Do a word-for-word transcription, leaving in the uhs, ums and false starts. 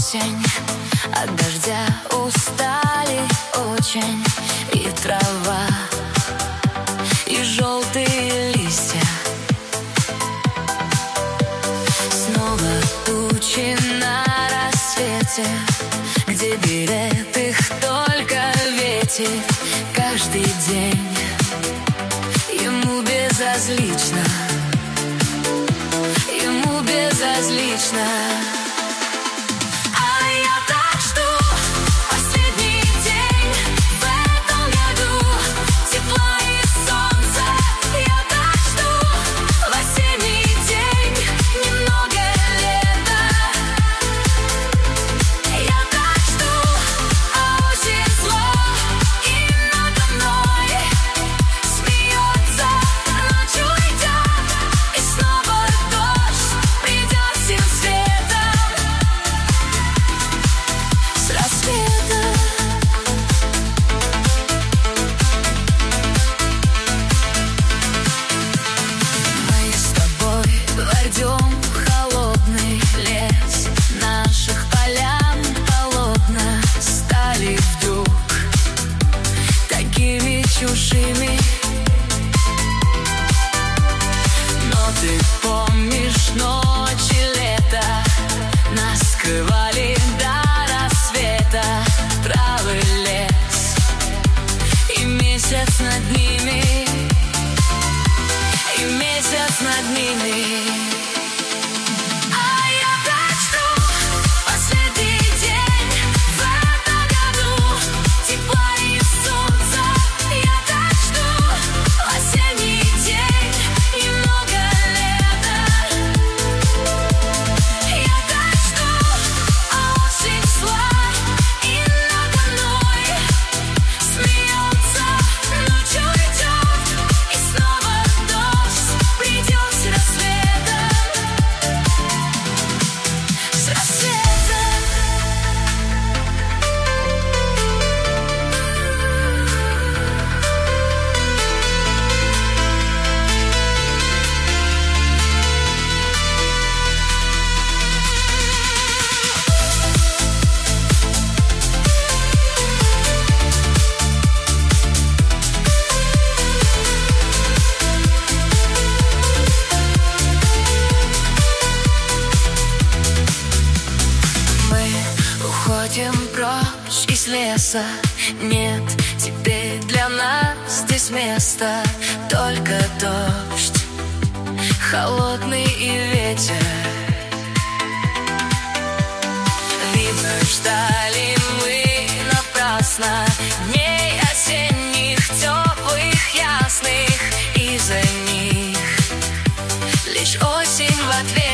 осень, от дождя устали очень. И трава, и желтые листья. Снова тучи на рассвете, где берет их только ветер. Каждый день ему безразлично, ему безразлично. Чужими. Но ты помнишь ночи лета, нас скрывали до рассвета. Травы, лес и месяц над ними, и месяц над ними. Уходим прочь из леса, нет теперь для нас здесь места. Только дождь, холодный и ветер. Видно, ждали мы напрасно дней осенних, теплых, ясных. И за них лишь осень в ответ.